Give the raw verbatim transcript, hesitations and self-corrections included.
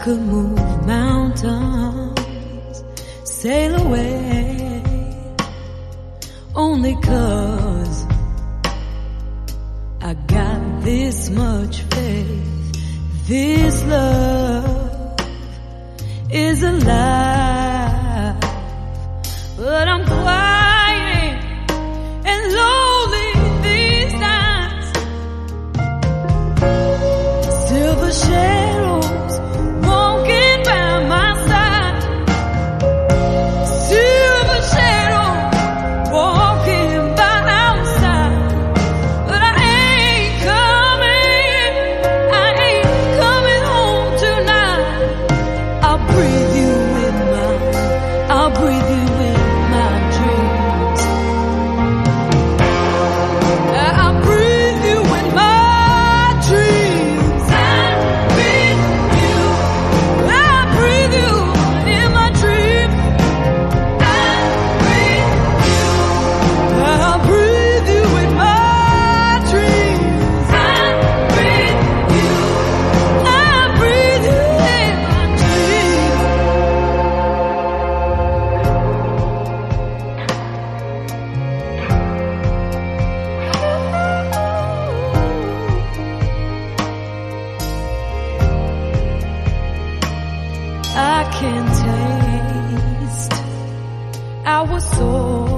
could move mountains, sail away, only 'cause I got this much faith. This love is alive, but I'm quiet and lonely these nights. Silver shadows walking by my side, silver shadows walking by outside, but I ain't coming, I ain't coming home tonight. I'll breathe you in my, I'll breathe you in my dreams. I'll breathe you in my dreams. I breathe you, I breathe you in my dreams. I breathe you, I'll breathe you in my dreams. I breathe you, I breathe you in my dreams. I can taste our soul